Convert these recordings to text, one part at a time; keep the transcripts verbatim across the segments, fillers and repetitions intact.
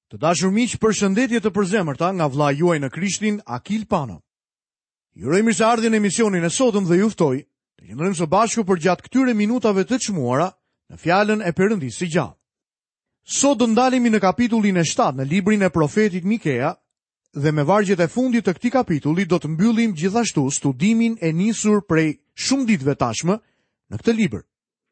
Të dashur miq, përshëndetje të përzemërta nga vlla juaj në Krishtin, Akil Pano. Ju uroj mirëseardhjen në emisionin e sotëm dhe ju ftoj të qëndrojmë së bashku për gjatë këtyre minutave të çmuara në fjalën e Perëndisë së gjallë. Sot do ndalemi në kapitullin e shtatë në librin e profetit Mikea dhe me vargjet e fundit të këtij kapitulli do të mbyllim gjithashtu studimin e nisur prej shumë ditëve tashmë në këtë libër.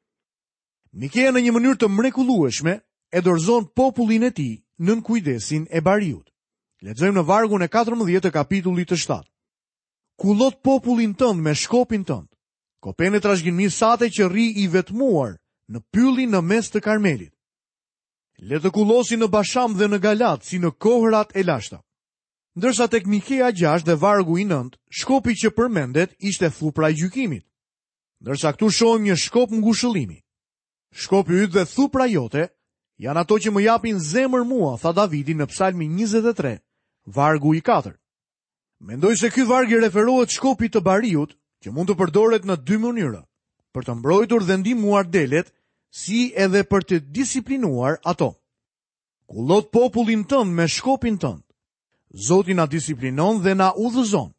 Mikea në një mënyrë të mrekullueshme e dorëzon popullin e tij nën kujdesin e bariut. Lexojmë në vargun e katërmbëdhjetë të kapitullit të shtatë. Kullot popullin tënd me shkopin tënd, kopene trashëgimi sate që rri i vetmuar në pyllin në mes të Karmelit. Le të kullosi në Basham dhe në Galat si në kohërat e lashta. Ndërsa tek Mikea gjashtë dhe vargu i nëntë, shkopi që përmendet ishte thupra i gjykimit. Ndërsa këtu shohim një shkop ngushëllimi. Shkopi yt dhe thupra jote janë ato që më japin zemër mua, tha Davidi në Psalmi njëzet e tre, vargu i katër. Mendoj se ky varg i referohet shkopit të bariut, që mund të përdoret në dy mënyra, për të mbrojtur dhe ndihmuar delet, si edhe për të disiplinuar ato. Kullot popullin tënd me shkopin tënd. Zoti na disiplinon dhe na udhëzon.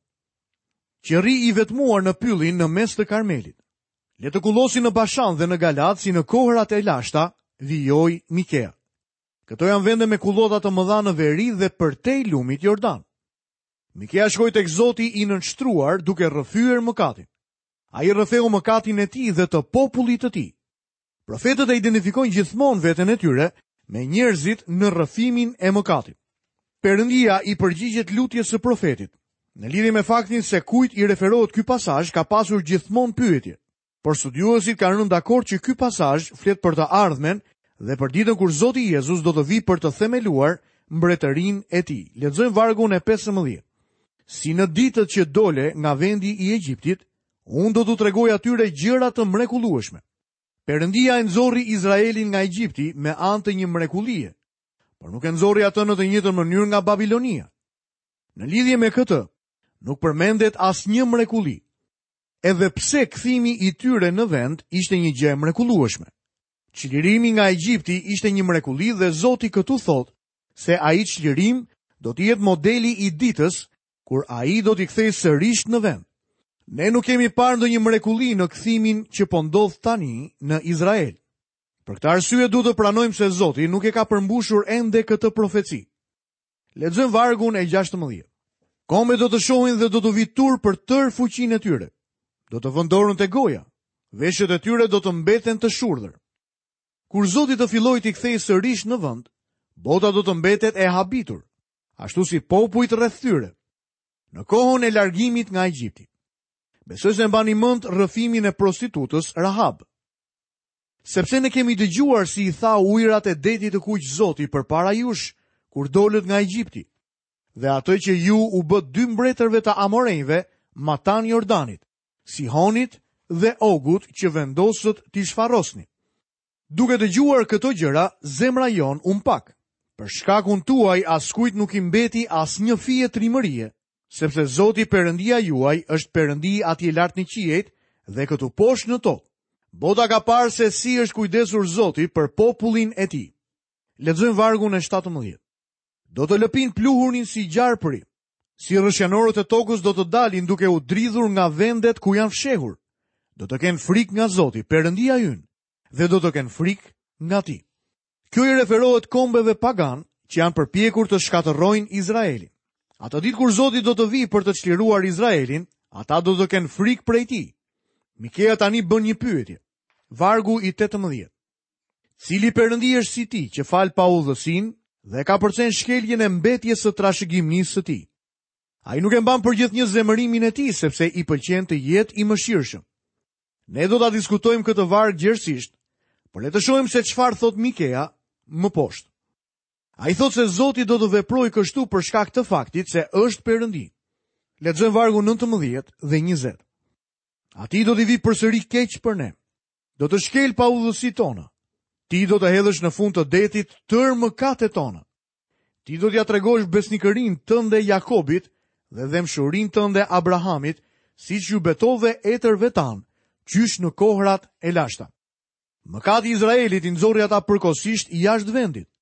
Që rri i vetmuar në pyllin në mes të Karmelit. Le të kullosi në Bashan dhe në Galat si në kohërat e lashta, vijoj Mikea. Këto janë vende me kullota të mëdha në veri dhe përtej lumit Jordan. Mikea shkoi tek Zoti i nënshtruar duke rrëfyer mëkatin. Ai rrëfeu mëkatin e tij dhe të popullit të tij. Profetët e identifikojnë gjithmonë veten e tyre me njerëzit në rrëfimin e mëkatit. Perëndia i përgjigjet lutjes së profetit. Në lidhje me faktin se kujt i referohet ky pasazh ka pasur gjithmonë pyetje. Por studiuesit kanë rënë dakord që ky pasazh flet për të ardhmen dhe për ditën kur Zoti Jezus do të vijë për të themeluar mbretërinë e tij. Lexojmë vargun e pesëmbëdhjetë. Si në ditët që dole nga vendi i Egjiptit, unë do t'u tregoj atyre gjëra të mrekullueshme. Perëndia e nxorri Izraelin nga Egjipti me anë të një mrekullie, por nuk e nxorri atë në të njëjtën mënyrë nga Babilonia. Në lidhje me këtë, nuk përmendet asnjë mrekulli. Edhe pse kthimi i tyre në vend ishte një gjë e mrekullueshme. Çlirimi nga Egjipti ishte një mrekulli dhe Zoti këtu thot se ai çlirim do të jetë modeli i ditës kur ai do t'i kthejë sërish në vend. Ne nuk kemi parë ndonjë mrekulli në kthimin që po ndodh tani në Izrael. Për këtë arsye duhet të pranojmë se Zoti nuk e ka përmbushur ende këtë profeci. Lexojmë vargun e gjashtëmbëdhjetë. Kombe do të shohin dhe do të vitur për tërë fuqinë e tyre. Do të vendorën te goja, veshët e tyre do të mbeten të shurdhër. Kur Zoti të fillojë t'i kthejë sërish në vend, bota do të mbetet e habitur, ashtu si popujt rreth tyre, në kohën e largimit nga Egjipti. Besoj se mbani mend rrëfimin e prostitutës Rahab. Sepse ne kemi dëgjuar si i tha ujërat e detit të kuq Zoti përpara jush kur dolët nga Egjipti, dhe atë që ju u bë dy mbretërve të Amorejve matan Jordanit, Sihonit dhe Ogut që vendosët t'i shfarrosni. Duke dëgjuar këto gjëra, zemra jon um pak. Për shkakun tuaj askujt nuk i mbeti asnjë fije trimërie, sepse Zoti Perëndia juaj është Perëndi atje lart në qiejt dhe këtu poshtë në tokë. Bota ka parë se si është kujdesur Zoti për popullin e tij. Lexojmë vargun e shtatëmbëdhjetë. Do të lëpin pluhurin si gjarpëri, si rrëshjanorët e tokës do të dalin duke u dridhur nga vendet ku janë fshehur. Do të kenë frikë nga Zoti, Perëndia ynë, dhe do të kenë frikë nga ti. Kjo i referohet kombeve pagan që janë përpjekur të shkatërrojnë Izraelin. Atë ditë kur Zoti do të vijë për të çliruar Izraelin, ata do të kenë frikë prej tij. Mikea tani bën një pyetje. Vargu i tetëmbëdhjetë. Cili Perëndi është si ti që fal pa udhësinë dhe ka përcen shkeljen e mbetjes së trashëgimisë së tij? Ai nuk e mban për gjithnjë zemërimin e tij sepse i pëlqen të jetë i mëshirshëm. Ne do ta diskutojmë këtë varg gjerësisht, por le të shohim se çfarë thot Mikea më poshtë. Ai thot se Zoti do të veprojë kështu për shkak të faktit se është Perëndi. Lexojmë vargun nëntëmbëdhjetë dhe njëzet. Ati do t'i vi përsëri keq për ne. Do të shkel pa udhësitë tona. Ti do të hedhësh në fund të detit tërë mëkatet tona. Ti do t'ja tregosh besnikërinë tënde Jakobit dhe dëmshurinë tënde Abrahamit, siç ju betove etërve tan, qysh në kohërat e lashta. Mëkati i Izraelit i nxorri ata përkohësisht jashtë vendit,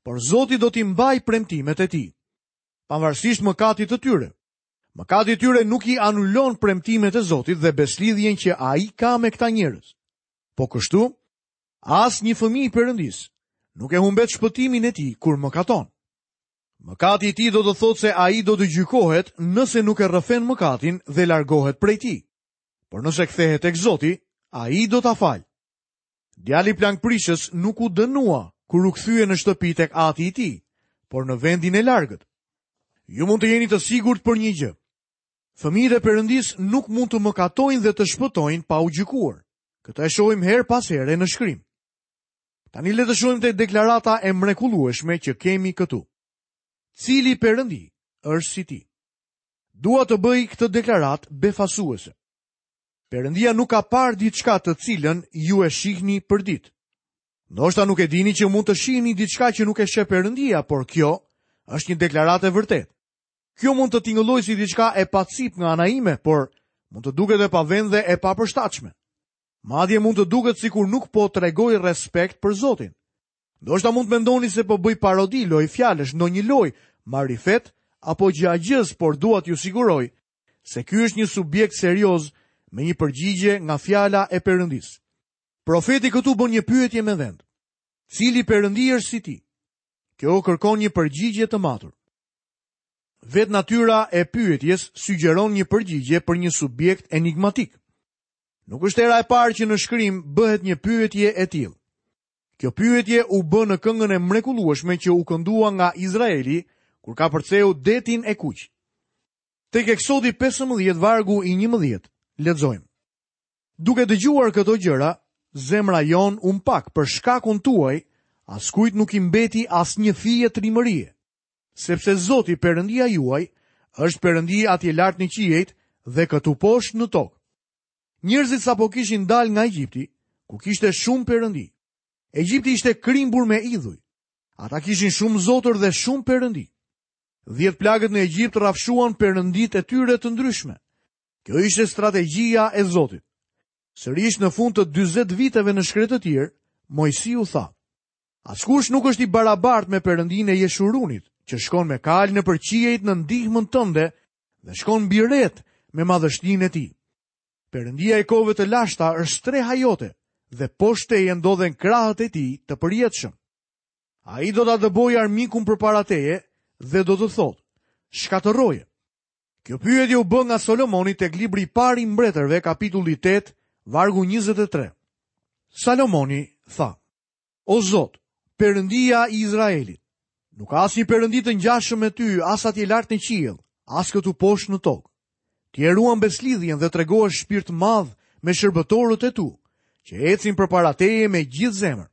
por Zoti do t'i mbaj premtimet e tij, pavarësisht mëkatit të tyre. Mëkati i tyre nuk i anullon premtimet e Zotit dhe beslidhjen që ai ka me këta njerëz. Po kështu, as një fëmijë i Perëndis nuk e humbet shpëtimin e tij kur mëkaton. Mëkati i tij do të thotë se ai do të gjykohet nëse nuk e rrëfen mëkatin dhe largohet prej tij. Por nëse kthehet tek Zoti, ai do ta falë. Djali plagprishës nuk u dënua kur u kthye në shtëpi tek ati i tij, por në vendin e largët. Ju mund të jeni të sigurt për një gjë. Fëmijët e Perëndis nuk mund të mëkatojnë dhe të shpëtojnë pa u gjykuar. Këtë e shohim her pas here në shkrim. Tani le të shohim te deklarata e mrekullueshme që kemi këtu. Cili Perëndi është si ti? Dua të bëj këtë deklaratë befasuese. Perëndia nuk ka parë diçka të cilën ju e shihni për ditë. Ndoshta nuk e dini që mund të shihni diçka që nuk e sheh Perëndia, por kjo është një deklaratë e vërtetë. Kjo mund të tingëllojë si diçka e pacip nga ana ime, por mund të duket e pavend dhe e papërshtatshme. Madje mund të duket sikur nuk po tregoj respekt për Zotin. Ndoshta mund të mendoni se po bëj parodi, loj fjalësh, ndonjë loj, marifet apo gjagjës, por dua t'ju siguroj se ky është një subjekt serioz me një përgjigje nga fjala e Perëndis. Profeti këtu bën një pyetje me vend. Cili Perëndi është si ti? Kjo kërkon një përgjigje të matur. Vetë natyra e pyetjes sugjeron një përgjigje për një subjekt enigmatik. Nuk është era e parë që në shkrim bëhet një pyetje e tillë. Kjo pyetje u bë në këngën e mrekullueshme që u këndua nga Izraeli kur ka përceu detin e kuq. Tek Eksodi pesëmbëdhjetë vargu i njëmbëdhjetë, lexojmë: Duke dëgjuar këto gjëra, zemra jon u mpak për shkakun tuaj, askujt nuk i mbeti asnjë fije trimërie, sepse Zoti Perëndia juaj është Perëndi atje lart në qiejt dhe këtu poshtë në tokë. Njerëzit sapo kishin dalë nga Egjipti, ku kishte shumë perëndi. Egjipti ishte krimbur me idhuj. Ata kishin shumë zotër dhe shumë perëndi. Dhjetë plagët në Egjipt rrafshuan perënditë e tyre të ndryshme. Kjo ishte strategjia e Zotit. Sërish në fund të dyzet viteve në shkretë të tjerë, Mojsiu tha: Askush nuk është i barabartë me perëndinë e Jeshurunit, që shkon me kalë në përqiejt në ndihmën tënde dhe shkon mbi ret me madhështinë e tij. Perëndia e kove të lashta është streha jote dhe poshtë teje ndodhen krahët e tij të përjetshëm. Ai do ta dëbojë armikun përpara teje dhe do të thotë: shkatërroje. Kjo pyetje u bë nga Solomoni tek libri i parë i mbretërve, kapitulli tetë, vargu njëzet e tre. Solomoni tha: O Zot, Perëndia i Izraelit, nuk ka asnjë perëndi të ngjashëm me ty, as atje lart në qiell, as këtu poshtë në tokë. Ti e ruan beslidhjen dhe tregohesh shpirt madh me shërbëtorët e tu, që ecin përpara teje me gjithë zemër.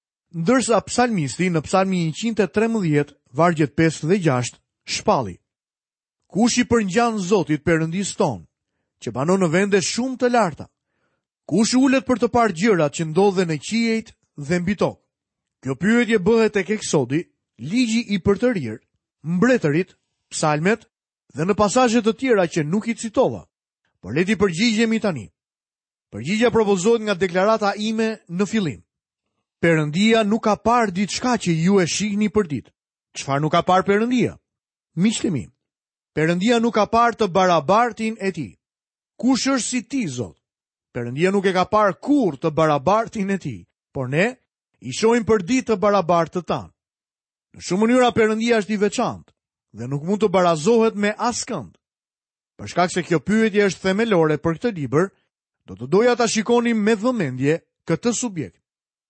Ndërsa psalmisti në psalmi njëqind e trembëdhjetë, vargjet pesë dhe gjashtë, shpalli: Kush i përngjan Zotit Perëndis ton, që banon në vende shumë të larta? Kush ulet për të parë gjërat që ndodhen në qiejt dhe mbi tokë? Kjo pyetje bëhet tek Eksodi, ligji i përtërir, mbretërit, psalmet dhe në pasazhe të tjera që nuk i citova, por le ti përgjigjemi tani. Përgjigja propozohet nga deklarata ime në fillim. Perëndia nuk ka parë diçka që ju e shihni për ditë. Çfarë nuk ka parë Perëndia? Miqtë mi, Perëndia nuk ka parë të barabartin e tij. Kush është si ti, Zot? Perëndia nuk e ka parë kurrë të barabartin e tij, por ne i shohim për ditë të barabartë të tanë. Në shumë mënyra Perëndia është i veçantë dhe nuk mund të barazohet me askënd. Për shkak se kjo pyetje është themelore për këtë libër, do të doja ta shikonim me vëmendje këtë subjekt.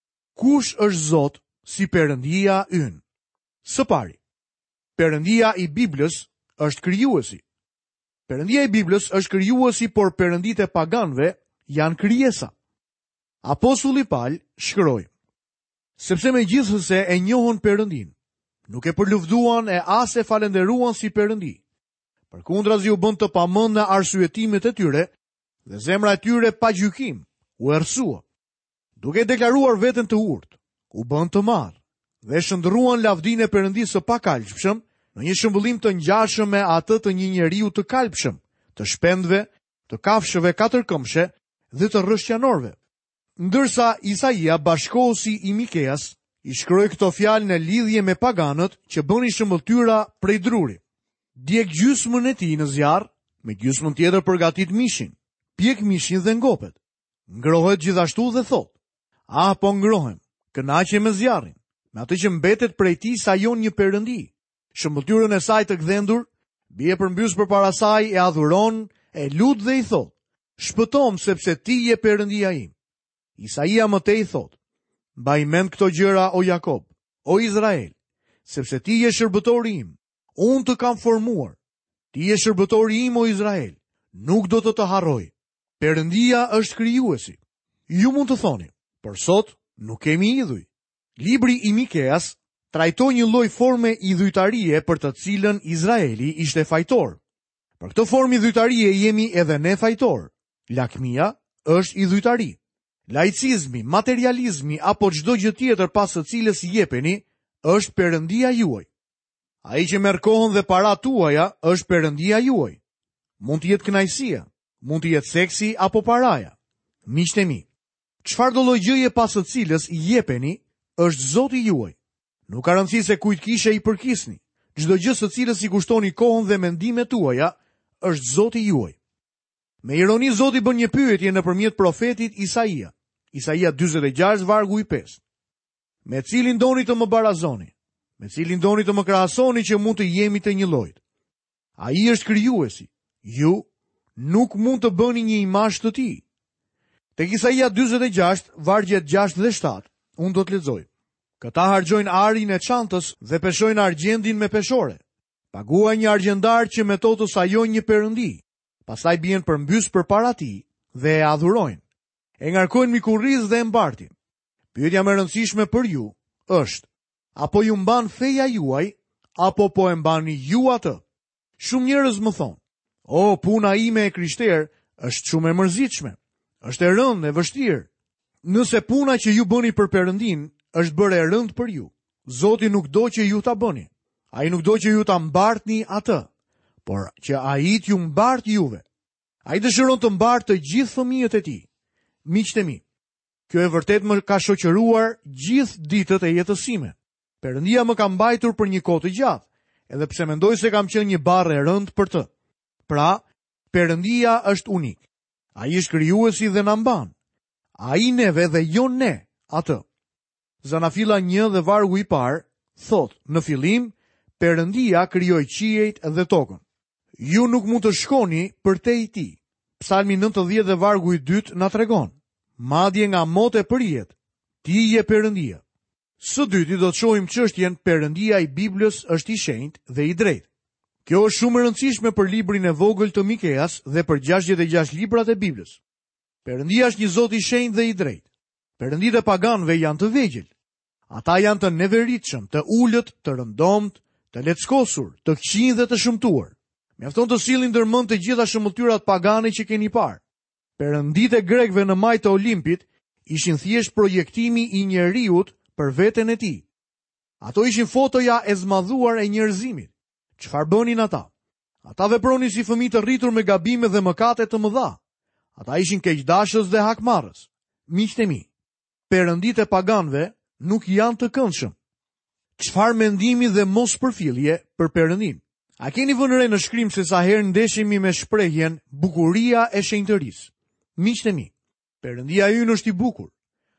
Kush është Zot si Perëndia ynë? Së pari, Perëndia i Biblës është krijuesi. Perëndia i Biblës është krijuesi, por perënditë e paganëve janë krijesa. Apostulli Paul shkroi: Sepse megjithëse e njohën Perëndin, nuk e përluftuan e as e falenderuan si Perëndi. Përkundrazi u bën të pamëndë arsyetimet e tyre dhe zemra e tyre pa gjykim u errësua. Duke deklaruar veten të urtë, u bën të madh dhe shndërruan lavdinë e Perëndisë së pakalpshëm në një shëmbullim të ngjashëm me atë të një njeriu të kalpshëm, të shpendve, të kafshëve katërkëmshe dhe të rrëshqanorëve. Ndërsa Isaia, bashkosi i Mikeas, i shkroi këto fjalë në lidhje me paganët që bënin shëmbëltyra prej druri. Djeg gjysmën e tij në zjarr, me gjysmën tjetër përgatit mishin, pjek mishin dhe ngopet. Ngrohet gjithashtu dhe thot: "Ah, po ngrohem, kënaqje me zjarrin, me atë që mbetet prej tij sajon një perëndi. Shëmbëtyrën e saj të gdhendur, bie përmbys përpara saj, e adhuron, e lut dhe i thot: Shpëtom sepse ti je perëndia im." Isaia më tej thot: "Mbaj mend këto gjëra o Jakob, o Izrael, sepse ti je shërbëtori im, unë të kam formuar. Ti je shërbëtori im o Izrael, nuk do të të harroj. Perëndia është krijuesi." Ju mund të thoni: "Por sot nuk kemi idhuj." Libri i Mikeas trajtoi një lloj forme idhujtarie për të cilën Izraeli ishte fajtor. Për këtë formë idhujtarie jemi edhe ne fajtor. Lakmia është idhujtari. Laicizmi, materializmi apo çdo gjë tjetër pas së cilës jepeni është perëndia juaj. Ai që merr kohën dhe paratë tuaja është perëndia juaj. Mund të jetë kënaqësia, mund të jetë seksi apo paraja. Miqtë e mi, çfarë do lloj gjëje pas së cilës i jepeni është Zoti juaj. Nuk ka rëndësi se kujt kishe i përkisni. Çdo gjë së cilës i kushtoni kohën dhe mendimet tuaja është Zoti juaj. Me ironi Zoti bën një pyetje nëpërmjet profetit Isaia. Isaia dyzet e gjashtë vargu i pesë. Me cilin doni të më barazoni? Me cilin doni të më krahasoni që mund të jemi të një lloj? Ai është krijuesi. Ju nuk mund të bëni një imazh të tij. Tek Isaia dyzet e gjashtë vargjet gjashtë dhe shtatë, unë do të lexoj. Këta harxojnë arin e çantës dhe peshojnë argjendin me peshore. Paguaj një argjendar që me to të sajojnë një perëndi. Pastaj bien përmbys përpara tij dhe e adhurojnë. E ngarkojnë mi kurriz dhe e mbartin. Pyetja më e rëndësishme për ju është: apo ju mban feja juaj, apo po e mbani ju atë? Shumë njerëz më thonë: "O, puna ime e krishter është shumë e mërzitshme, është e rëndë e vështirë." Nëse puna që ju bëni për Perëndin është bërë e rëndë për ju, Zoti nuk do që ju ta bëni. Ai nuk do që ju ta mbartni atë, por që ai t'ju mbart juve. Ai dëshiron të mbartë të gjithë fëmijët e tij. Miqtë e mi, kjo e vërtet më ka shoqëruar gjithë ditët e jetës sime. Perëndia më ka mbajtur për një kohë të gjatë, edhe pse mendoj se kam qenë një barë e rëndë për të. Pra, Perëndia është unik. Ai është krijuesi dhe na mban. Ai neve dhe jo ne atë. Zanafilla një dhe vargu i parë thot: "Në fillim, Perëndia krijoi qiejt dhe tokën." Ju nuk mund të shkoni përtej tij. Psalmi nëntëdhjetë dhe vargu i dytë na tregon: "Madje nga mote përjet, ti je Perëndia." Së dyti do të shohim çështjen Perëndia i Biblës është i shenjtë dhe i drejtë. Kjo është shumë e rëndësishme për librin e vogël të Mikeas dhe për gjashtëdhjetë e gjashtë librat e Biblës. Perëndia është një Zot i shenjtë dhe i drejtë. Perënditë e paganëve janë të vegjël. Ata janë të neveritshëm, të ulët, të rëndomt, të leckosur, të këqij dhe të shëmtuar. Mjafton të sillin ndërmend të gjitha shëmbulltyrat pagane që keni parë. Perënditë e grekëve në majtë të Olimpit ishin thjesht projektimi i njeriut për veten e tij. Ato ishin fotoja e zmadhuar e njerëzimit. Çfarë bënin ata? Ata vepronin si fëmijë të rritur me gabime dhe mëkate të mëdha. Ata ishin keqdashës dhe hakmarrës. Miqtë e mi, perënditë e paganëve nuk janë të këndshëm. Çfarë mendimi dhe mos përfillje për Perëndin? A keni vënë re në shkrim se sa herë ndeshemi me shprehjen bukuria e shenjtërisë? Miqtë e mi, Perëndia ynë është i bukur.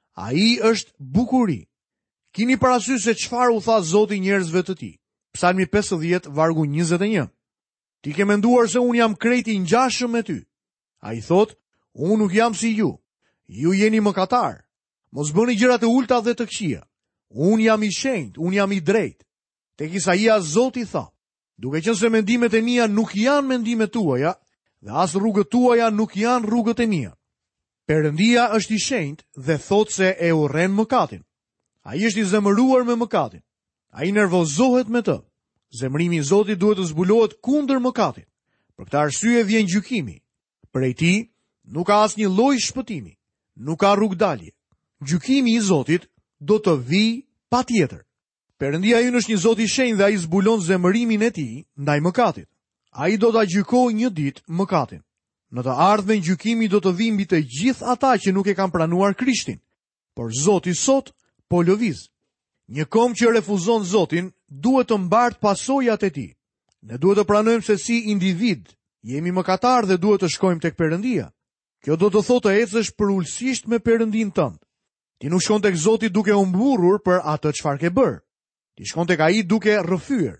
Ai është bukuri. Kini parasysh se çfarë u tha Zoti njerëzve të tij? Psalmi pesëdhjetë vargu njëzet e një. Ti ke menduar se unë jam krejt i ngjashëm me ty. Ai thot: unë nuk jam si ju. Ju jeni mëkatar. Mos bëni gjëra të ulta dhe të këqija. Unë jam i shenjtë, unë jam i drejtë. Tek Isaia Zoti tha: duke qenë se mendimet e mia nuk janë mendimet tuaja, dhe as rrugët tuaja nuk janë rrugët e mia. Perëndia është i shenjtë dhe thot se e urren mëkatin. Ai është i zemëruar me mëkatin. Ai nervozohet me të. Zemrimi i Zotit duhet të zbulohet kundër mëkatit. Për këtë arsye vjen gjykimi. Prej tij nuk ka asnjë lloj shpëtimi, nuk ka rrugë dalje. Gjykimi i Zotit do të vijë patjetër. Perëndia ynë është një Zot i shenjtë dhe ai zbulon zemërimin e tij ndaj mëkatit. Ai do ta gjykojë një ditë mëkatin. Në të ardhmen gjykimi do të vijë mbi të gjithë ata që nuk e kanë pranuar Krishtin. Por Zoti sot po lëviz. Një kom që refuzon Zotin duhet të mbart pasojat e tij. Ne duhet të pranojmë se si individ jemi mëkatar dhe duhet të shkojmë tek Perëndia. Kjo do të thotë të ecësh përulësisht me Perëndin tënd. Ti nuk shkon tek Zoti duke u mburrur për atë çfarë ke bërë. Ti shkon tek ai duke rrëfyer.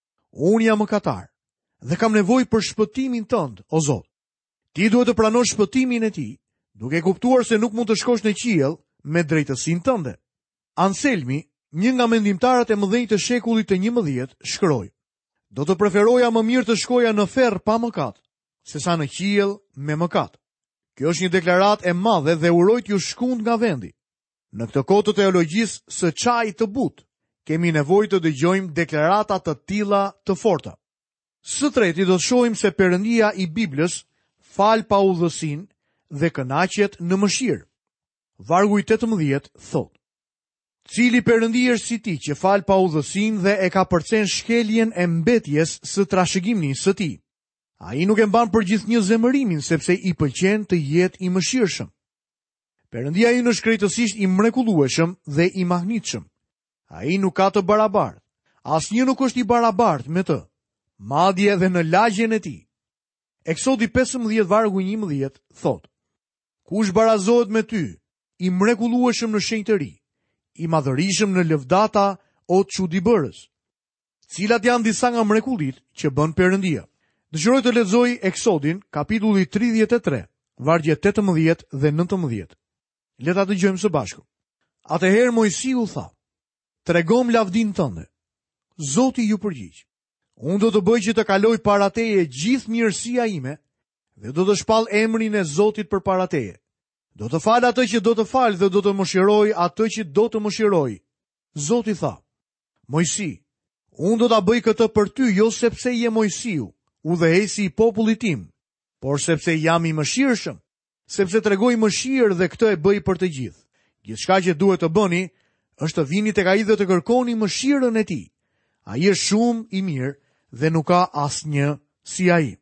Unë jam mëkatar dhe kam nevojë për shpëtimin tënd, o Zot. Ti duhet të pranosh shpëtimin e tij, duke kuptuar se nuk mund të shkosh në qiell me drejtësinë tënde. Anselmi, një nga mendimtarët e mëdhenj të shekullit të njëmbëdhjetë, shkroi: Do të preferoja më mirë të shkoja në ferr pa mëkat, sesa në qiell me mëkat. Kjo është një deklaratë e madhe dhe uroj t'ju shkund nga vendi. Në këtë kohë të teologjisë së çajit të butë, kemi nevojë të dëgjojmë deklarata të tilla të forta. Së treti do të shohim se Perëndia i Biblës fal pa udhësinë dhe kënaqet në mëshirë. Vargu i tetëmbëdhjetë thotë: Cili Perëndi është si ti që fal pa udhësinë dhe e ka përcen shkeljen e mbetjes së trashëgimnisë së tij. Ai nuk e mban për gjithnjë zemërimin sepse i pëlqen të jetë i mëshirshëm. Perëndia ynë është krejtësisht i mrekullueshëm dhe i mahnitshëm. Ai nuk ka të barabartë. Asnjë nuk është i barabartë me të, madje edhe në lagjen e tij. Eksodi pesëmbëdhjetë vargu njëmbëdhjetë thotë: Kush barazohet me ty, i mrekullueshëm në shenjtëri, i madhërishëm në lëvdata o çuditbërës. Cilat janë disa nga mrekullitë që bën Perëndia? Dëshiroj të lexoj Eksodin, kapitulli tridhjetë e tre, vargjet tetëmbëdhjetë dhe nëntëmbëdhjetë. Le ta dëgjojmë së bashku. Atëherë Mojsiu tha: Tregom lavdin tënde. Zoti ju përgjigj: Unë do të bëj që të kaloj para teje gjithë mirësia ime dhe do të shpall emrin e Zotit përpara teje. Do të fal atë që do të fal dhe do të mëshiroj atë që do të mëshiroj. Zoti tha: Mojsi, unë do ta bëj këtë për ty jo sepse je Mojsiu, udhëheqësi i popullit tim, por sepse jam i mëshirshëm, sepse tregoj mëshirë dhe këtë e bëj për të gjithë. Gjithçka që duhet të bëni është të vini tek ai dhe të kërkoni mëshirën e tij. Ai është shumë i mirë dhe nuk ka asnjë si ai.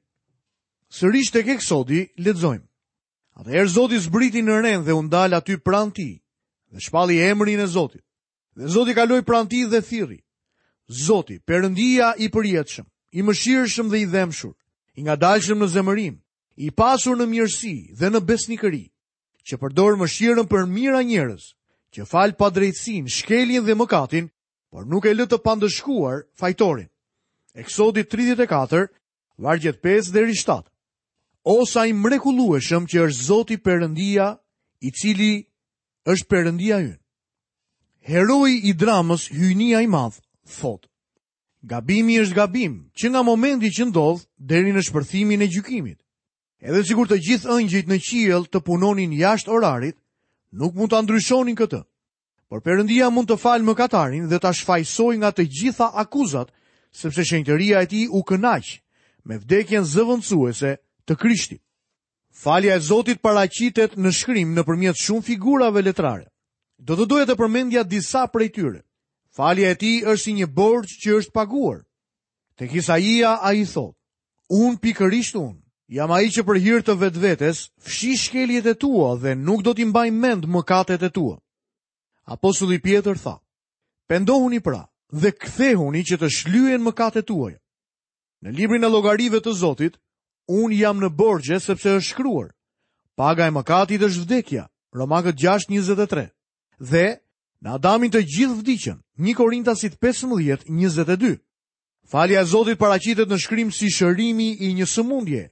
Sërish tek Eksodi lexojmë: Atëherë Zoti zbriti në ren dhe u ndal aty pranë tij dhe shpalli emrin e Zotit. Dhe Zoti kaloi pranë tij dhe thirrri: Zoti, Perëndia i përjetshëm, i mëshirshëm dhe i dhemshur, i ngadalshëm në zemërim, i pasur në mirësi dhe në besnikëri, që përdor mëshirën për mira njerëz, që fal pa drejtësinë, shkeljen dhe mëkatin, por nuk e lë të pandëshkuar fajtorin. Eksodi tridhjetë e katër, vargjet pesë deri shtatë. O sa i mrekullueshëm që është Zoti Perëndia, i cili është Perëndia ynë. Heroi i dramës Hyjnia i Madh thotë: Gabimi është gabim, që nga momenti që ndodh deri në shpërthimin e gjykimit. Edhe sikur të gjithë ëngjëjt në qiell të punonin jashtë orarit, nuk mund ta ndryshonin këtë. Por Perëndia mund të falë mëkatarin dhe ta shfaqsojë nga të gjitha akuzat, sepse shenjtëria e tij u kënaq me vdekjen zëvendësuese të Krishtit. Falja e Zotit paraqitet në shkrim nëpërmjet shumë figurave letrare. Do të doja të përmendja disa prej tyre. Falja e tij është si një borxh që është paguar. Tek Isaia ai thotë: Unë pikërisht unë jam ai që për hir të vetvetes fshi shkeljet e tua dhe nuk do t'i mbaj mend mëkatet e tua. Apostulli Pjetër tha: Pendohuni pra dhe kthehuni që të shlyen mëkatet tuaja. Në librin e llogarive të Zotit, unë jam në borxhe sepse është shkruar: Paga e mëkatit është vdekja, Romakët gjashtë njëzet e tre. Dhe në Adamin të gjithë vdiqën, një Korintasit pesëmbëdhjetë njëzet e dy. Falja e Zotit paraqitet në shkrim si shërimi i një sëmundje.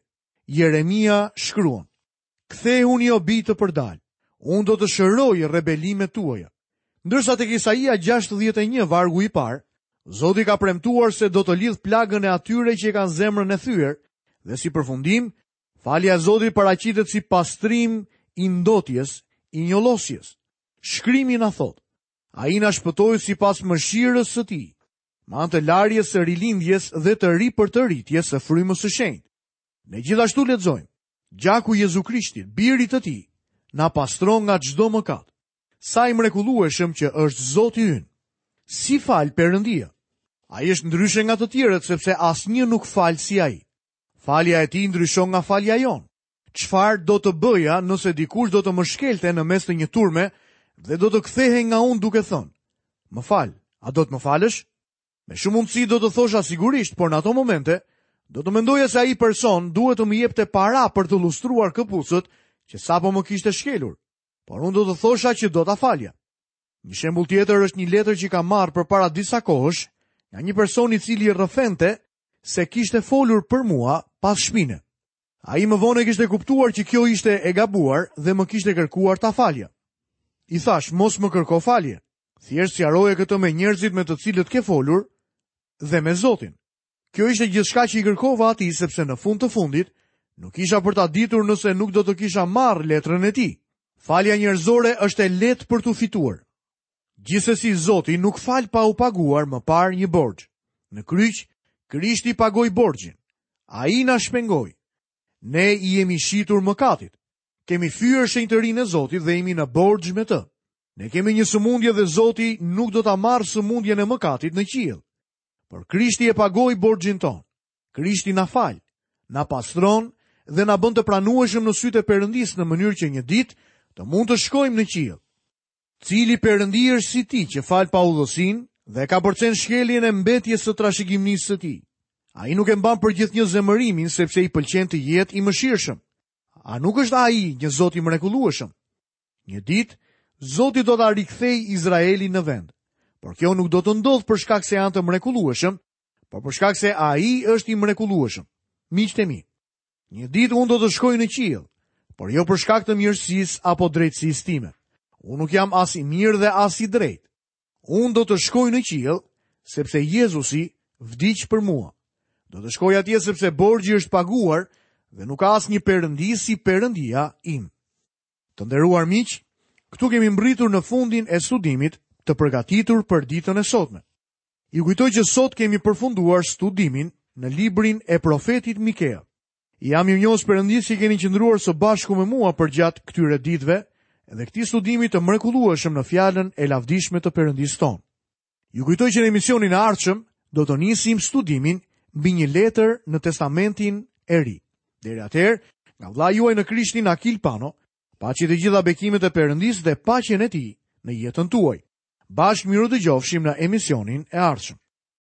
Jeremia shkruan: Kthehuni o bijtë të përdal, unë do të shëroj rebelimet tuaja. Ndërsa tek Isaia gjashtëdhjetë e një vargu i parë, Zoti ka premtuar se do të lidh plagën e atyre që kanë zemrën e thyer, dhe si përfundim, falja e Zotit paraqitet si pastrim i ndotjes, i njollosjes. Shkrimi na thot: Ai na shpëtoi sipas mëshirës së tij, me anë të larjes së rilindjes dhe të ripërtëritjes së frymës së shenjtë. Ne gjithashtu lexojmë: Gjaku i Jezu Krishtit, birit të tij, na pastron nga çdo mëkat. Sa i mrekullueshëm që është Zoti ynë. Si fal Perëndia? Ai është ndryshe nga të tjerët sepse asnjë nuk fal si ai. Falja e tij ndryshon nga falja jon. Çfarë do të bëja nëse dikush do të më shkelte në mes të një turme dhe do të kthehej nga unë duke thënë: Më fal, A do të më falësh? Me shumë mundësi do të thosha sigurisht, por në ato momente do të mendoja se ai person duhet të më jepte para për të lustruar këpucët që sapo më kishte shkelur. Por unë do të thosha që do ta falja. Një shembull tjetër është një letër që kam marrë përpara disa kohësh nga një person i cili rrëfente se kishte folur për mua pas shpine. Ai më vonë kishte kuptuar që kjo ishte e gabuar dhe më kishte kërkuar ta falja. I thash, mos më kërko falje. Thjesht sqaroje këtë me njerëzit me të cilët ke folur dhe me Zotin. Kjo ishte gjithçka që i kërkova atij, sepse në fund të fundit nuk isha për ta ditur nëse nuk do të kisha marrë letrën e tij. Falja njerëzore është e lehtë për t'u fituar. Gjithsesi Zoti nuk fal pa u paguar më parë një borxh. Në kryq, Krishti pagoi borxhin. Ai na shpengoi. Ne i jemi shitur mëkatit. Kemi fyer shenjtërinë e Zotit dhe jemi në borxh me të. Ne kemi një sëmundje dhe Zoti nuk do ta marrë sëmundjen e mëkatit në qiell. Por Krishti e pagoi borxhin ton. Krishti na fal, na pastron dhe na bën të pranueshëm në sytë e Perëndisë në mënyrë që një ditë të mund të shkojmë në qiell. Cili Perëndi është si ti që fal pa udhësinë dhe ka përcen shkeljen e mbetjes së trashëgimisë së tij? Ai nuk e mban për gjithnjë zemërimin sepse i pëlqen të jetë i mëshirshëm. A nuk është ai një Zot i mrekullueshëm? Një ditë Zoti do ta rikthejë Izraelin në vend. Por kjo nuk do të ndodhë për shkak se janë të mrekullueshëm, por për shkak se ai është i mrekullueshëm. Miqtë e mi, një ditë unë do të shkoj në qiell, por jo për shkak të mirësisë apo drejtësisë time. Unë nuk jam as i mirë dhe as i drejtë. Unë do të shkoj në qiell sepse Jezusi vdiq për mua. Do të shkoj atje sepse borxhi është paguar dhe nuk ka asnjë perëndi si Perëndia im. Të nderuar miq, këtu kemi mbërritur në fundin e studimit të përgatitur për ditën e sotme. Ju kujtoj që sot kemi përfunduar studimin në librin e profetit Mikea. Jam i mirënjohës Perëndisë që keni qëndruar së bashku me mua për gjatë këtyre ditëve dhe këtij studimi të mrekullueshëm në fjalën e lavdishme të Perëndisë tonë. Ju kujtoj që në emisionin e ardhshëm do të nisim studimin mbi një letër në Testamentin e Ri. Deri atëherë, nga vëlla juaj në Krishtin Akil Pano, paqi të gjitha bekimet e Perëndisë dhe paqen e tij në jetën tuaj. Bashkë miru dëgjofshim në emisionin e ardhshëm.